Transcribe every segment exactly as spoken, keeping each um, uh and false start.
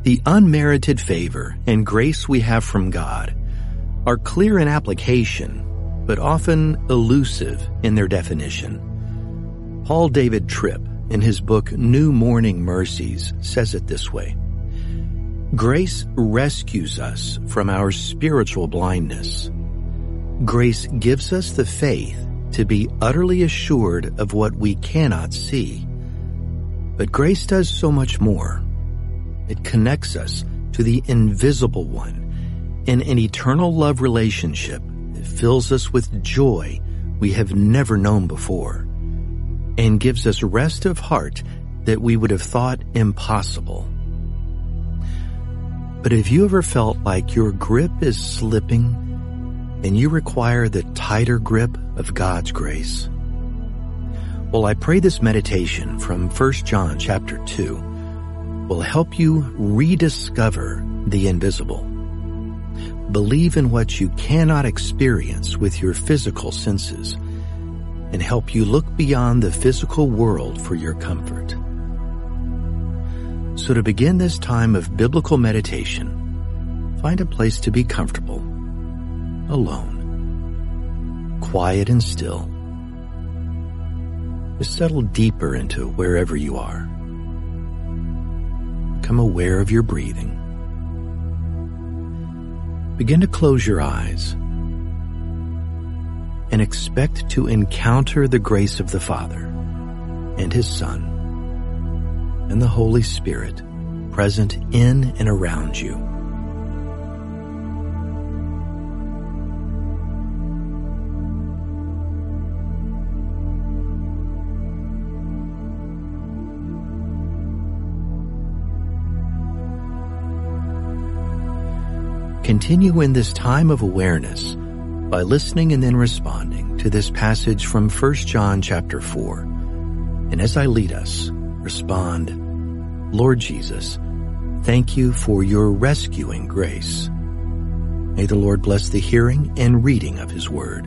The unmerited favor and grace we have from God are clear in application, but often elusive in their definition. Paul David Tripp, in his book New Morning Mercies, says it this way: Grace rescues us from our spiritual blindness. Grace gives us the faith to be utterly assured of what we cannot see. But grace does so much more. It connects us to the invisible one in an eternal love relationship that fills us with joy we have never known before and gives us rest of heart that we would have thought impossible. But have you ever felt like your grip is slipping and you require the tighter grip of God's grace? Well, I pray this meditation from First John chapter two will help you rediscover the invisible. Believe in what you cannot experience with your physical senses and help you look beyond the physical world for your comfort. So to begin this time of biblical meditation, find a place to be comfortable, alone, quiet and still. Just settle deeper into wherever you are. Become aware of your breathing. Begin to close your eyes and expect to encounter the grace of the Father and His Son and the Holy Spirit present in and around you. Continue in this time of awareness by listening and then responding to this passage from First John chapter four. And as I lead us, respond, Lord Jesus, thank you for your rescuing grace. May the Lord bless the hearing and reading of His word.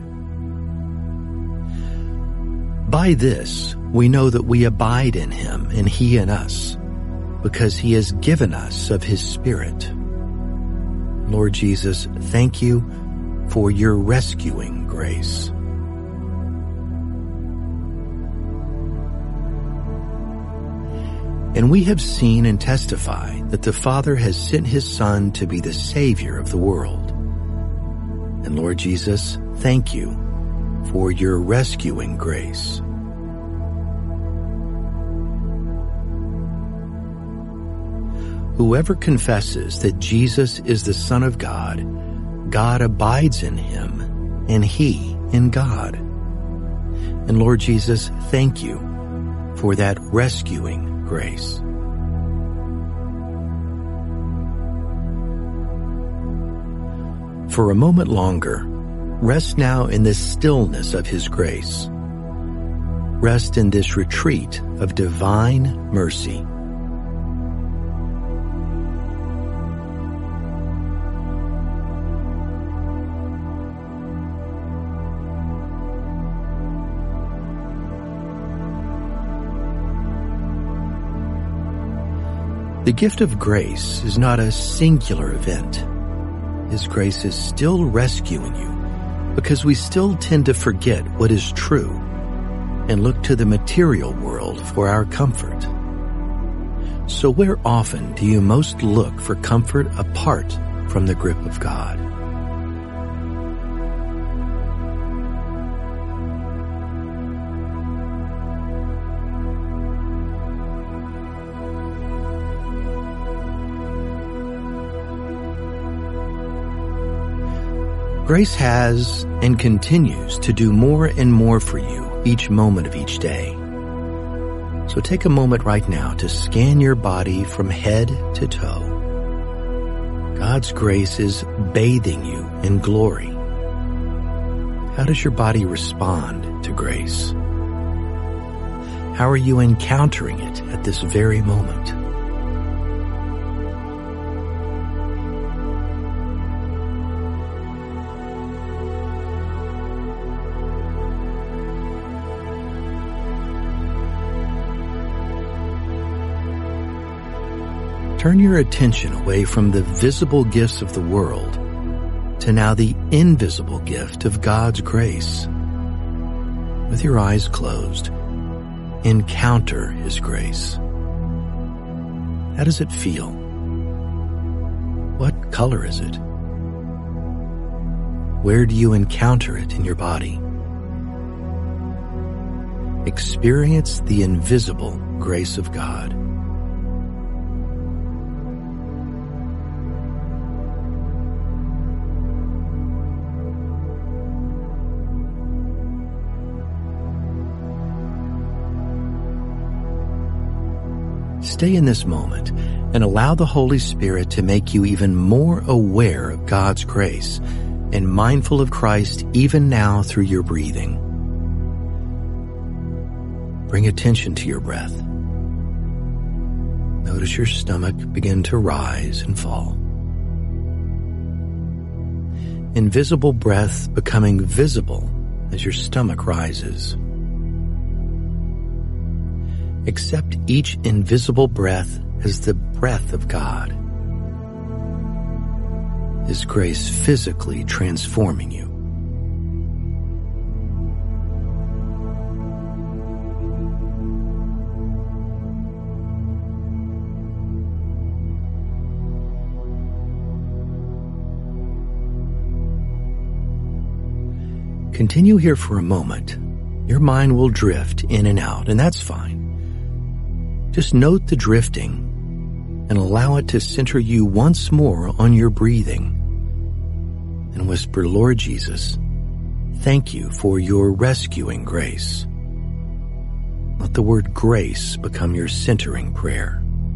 By this, we know that we abide in Him and He in us, because He has given us of His Spirit. Lord Jesus, thank you for your rescuing grace. And we have seen and testify that the Father has sent His Son to be the Savior of the world. And Lord Jesus, thank you for your rescuing grace. Whoever confesses that Jesus is the Son of God, God abides in him, and he in God. And Lord Jesus, thank you for that rescuing grace. For a moment longer, rest now in the stillness of His grace. Rest in this retreat of divine mercy. The gift of grace is not a singular event. His grace is still rescuing you because we still tend to forget what is true and look to the material world for our comfort. So where often do you most look for comfort apart from the grip of God? Grace has and continues to do more and more for you each moment of each day. So take a moment right now to scan your body from head to toe. God's grace is bathing you in glory. How does your body respond to grace? How are you encountering it at this very moment? Turn your attention away from the visible gifts of the world to now the invisible gift of God's grace. With your eyes closed, encounter His grace. How does it feel? What color is it? Where do you encounter it in your body? Experience the invisible grace of God. Stay in this moment and allow the Holy Spirit to make you even more aware of God's grace and mindful of Christ even now through your breathing. Bring attention to your breath. Notice your stomach begin to rise and fall. Invisible breath becoming visible as your stomach rises. Accept each invisible breath as the breath of God, His grace physically transforming you. Continue here for a moment. Your mind will drift in and out, and that's fine. Just note the drifting and allow it to center you once more on your breathing. And whisper, Lord Jesus, thank you for your rescuing grace. Let the word grace become your centering prayer.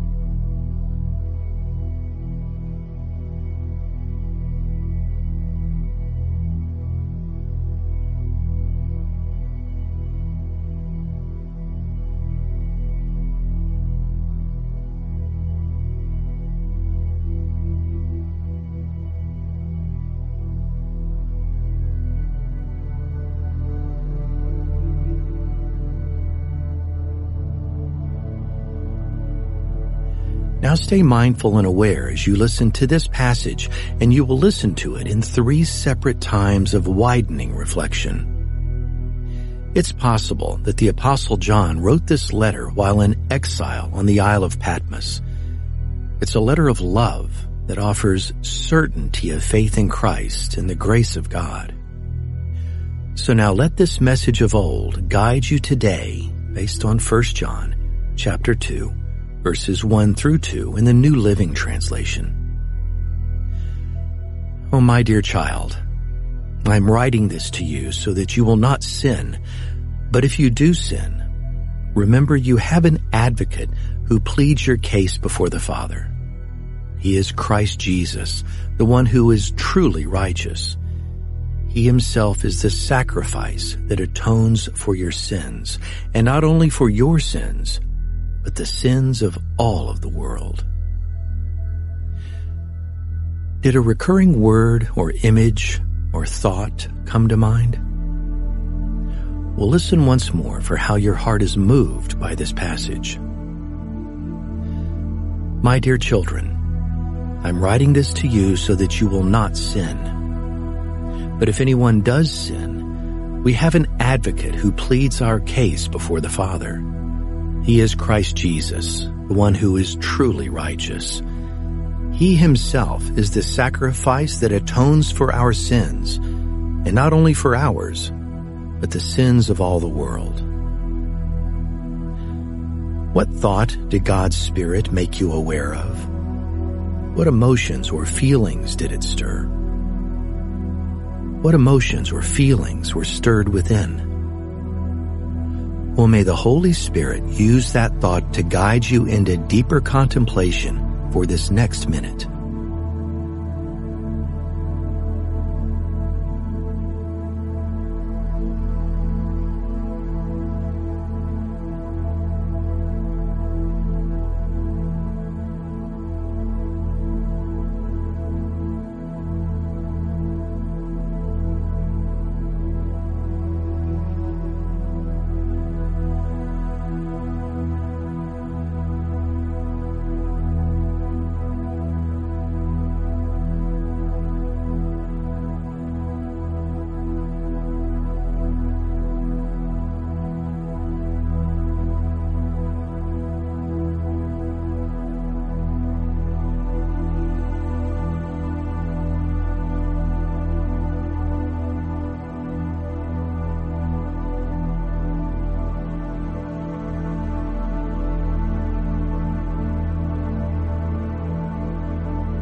Now stay mindful and aware as you listen to this passage, and you will listen to it in three separate times of widening reflection. It's possible that the Apostle John wrote this letter while in exile on the Isle of Patmos. It's a letter of love that offers certainty of faith in Christ and the grace of God. So now let this message of old guide you today based on First John chapter two. Verses one through two in the New Living Translation. Oh, my dear child, I'm writing this to you so that you will not sin. But if you do sin, remember you have an advocate who pleads your case before the Father. He is Christ Jesus, the one who is truly righteous. He Himself is the sacrifice that atones for your sins, and not only for your sins, but the sins of all of the world. Did a recurring word or image or thought come to mind? Well, listen once more for how your heart is moved by this passage. My dear children, I'm writing this to you so that you will not sin. But if anyone does sin, we have an advocate who pleads our case before the Father. He is Christ Jesus, the one who is truly righteous. He Himself is the sacrifice that atones for our sins, and not only for ours, but the sins of all the world. What thought did God's Spirit make you aware of? What emotions or feelings did it stir? What emotions or feelings were stirred within? Well, may the Holy Spirit use that thought to guide you into deeper contemplation for this next minute.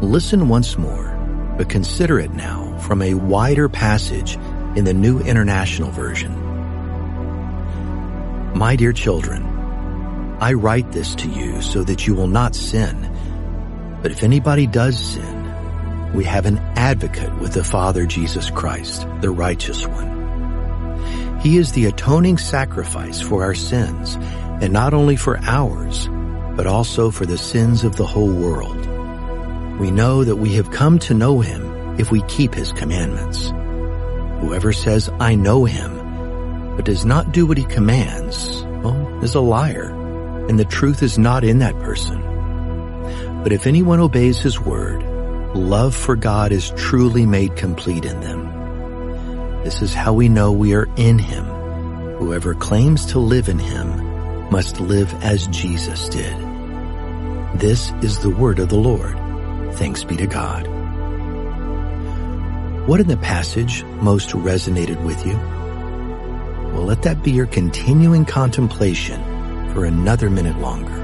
Listen once more, but consider it now from a wider passage in the New International Version. My dear children, I write this to you so that you will not sin. But if anybody does sin, we have an advocate with the Father, Jesus Christ, the righteous one. He is the atoning sacrifice for our sins, and not only for ours, but also for the sins of the whole world. We know that we have come to know him if we keep his commandments. Whoever says, I know him, but does not do what he commands, well, is a liar, and the truth is not in that person. But if anyone obeys his word, love for God is truly made complete in them. This is how we know we are in him. Whoever claims to live in him must live as Jesus did. This is the word of the Lord. Thanks be to God. What in the passage most resonated with you? Well, let that be your continuing contemplation for another minute longer.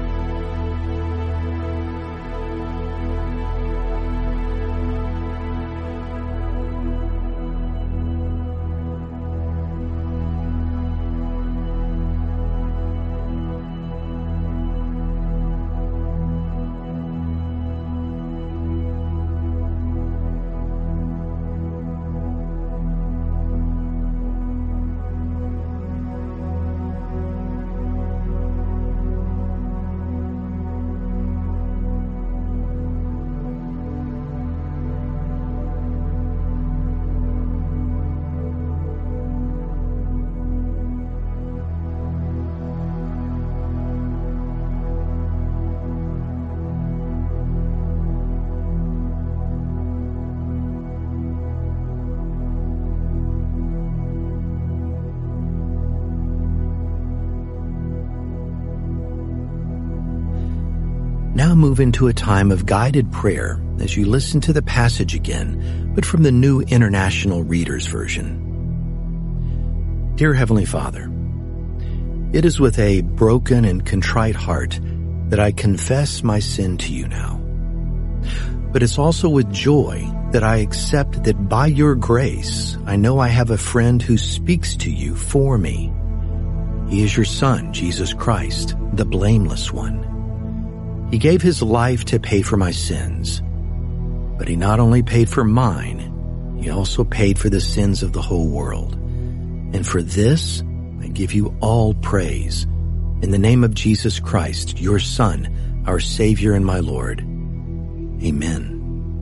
Now move into a time of guided prayer as you listen to the passage again, but from the New International Reader's Version. Dear Heavenly Father, it is with a broken and contrite heart that I confess my sin to you now. But it's also with joy that I accept that by your grace, I know I have a friend who speaks to you for me. He is your Son, Jesus Christ, the blameless one. He gave his life to pay for my sins, but he not only paid for mine, he also paid for the sins of the whole world. And for this, I give you all praise. In the name of Jesus Christ, your Son, our Savior and my Lord. Amen.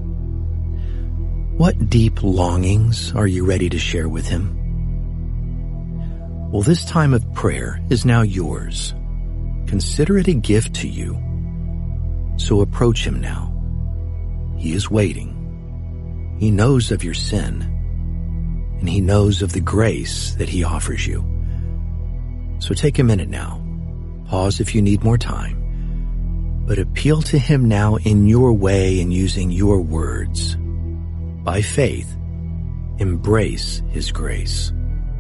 What deep longings are you ready to share with him? Well, this time of prayer is now yours. Consider it a gift to you. So approach him now. He is waiting. He knows of your sin, and he knows of the grace that he offers you. So take a minute now. Pause if you need more time, but appeal to him now in your way and using your words. By faith, embrace his grace.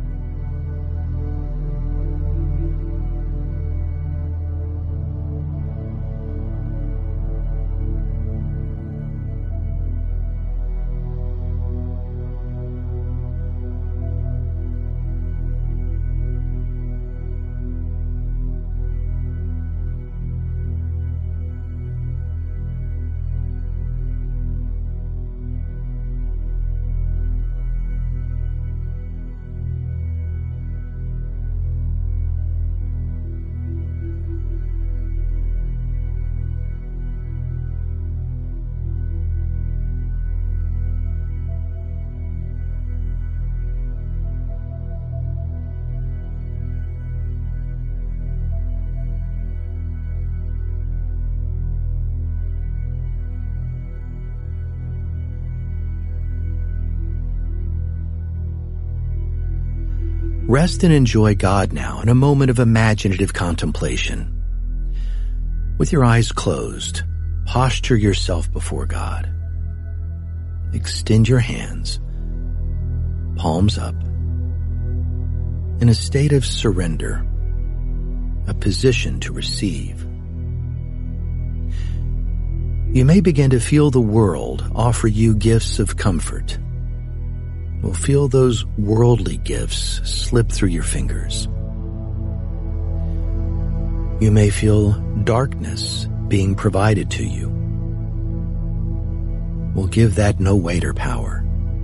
Rest and enjoy God now in a moment of imaginative contemplation. With your eyes closed, posture yourself before God. Extend your hands, palms up, in a state of surrender, a position to receive. You may begin to feel the world offer you gifts of comfort. We'll feel those worldly gifts slip through your fingers. You may feel darkness being provided to you. We'll give that no weight or power.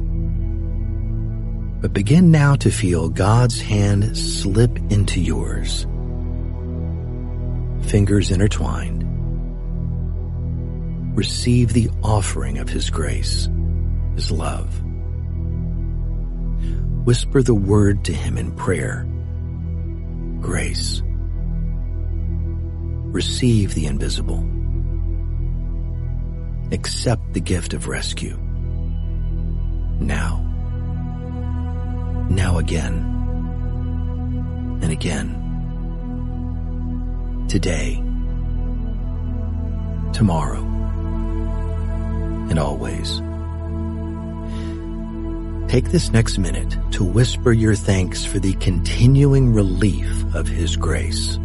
But begin now to feel God's hand slip into yours. Fingers intertwined. Receive the offering of His grace, His love. Whisper the word to Him in prayer. Grace. Receive the invisible. Accept the gift of rescue. Now. Now again. And again. Today. Tomorrow. And always. Take this next minute to whisper your thanks for the continuing relief of His grace.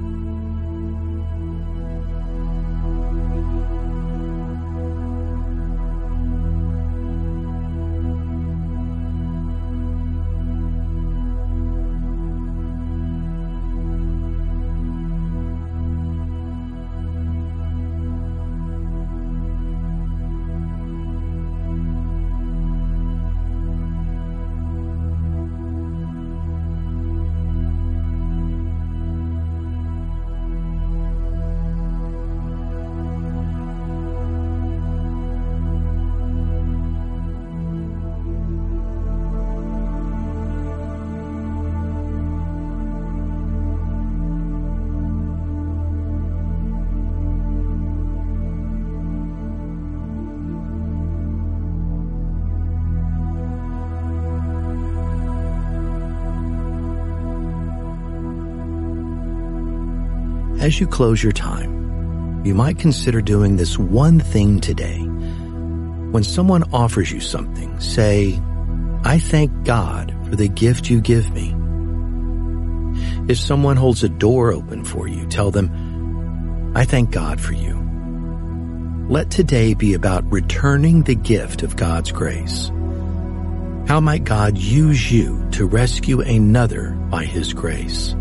As you close your time, you might consider doing this one thing today. When someone offers you something, say, "I thank God for the gift you give me." If someone holds a door open for you, tell them, "I thank God for you." Let today be about returning the gift of God's grace. How might God use you to rescue another by His grace?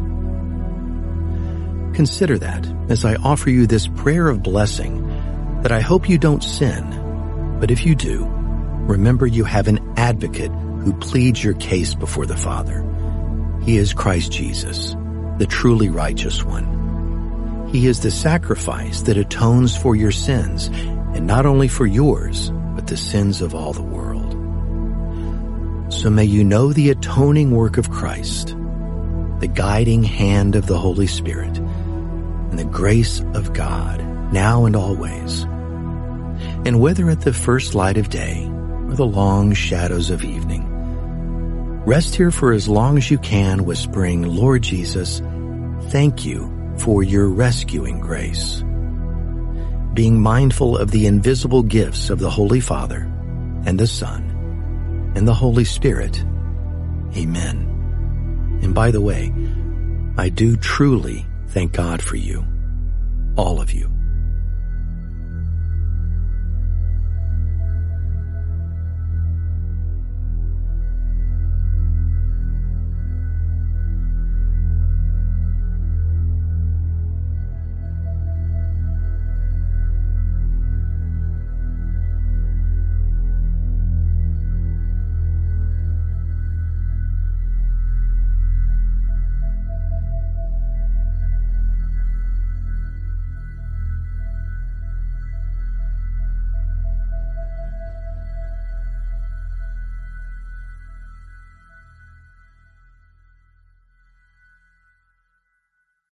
Consider that as I offer you this prayer of blessing that I hope you don't sin, but if you do, remember you have an advocate who pleads your case before the Father. He is Christ Jesus, the truly righteous one. He is the sacrifice that atones for your sins, and not only for yours, but the sins of all the world. So may you know the atoning work of Christ, the guiding hand of the Holy Spirit, and the grace of God, now and always. And whether at the first light of day or the long shadows of evening, rest here for as long as you can, whispering, "Lord Jesus, thank you for your rescuing grace." Being mindful of the invisible gifts of the Holy Father and the Son and the Holy Spirit. Amen. And by the way, I do truly thank God for you, all of you.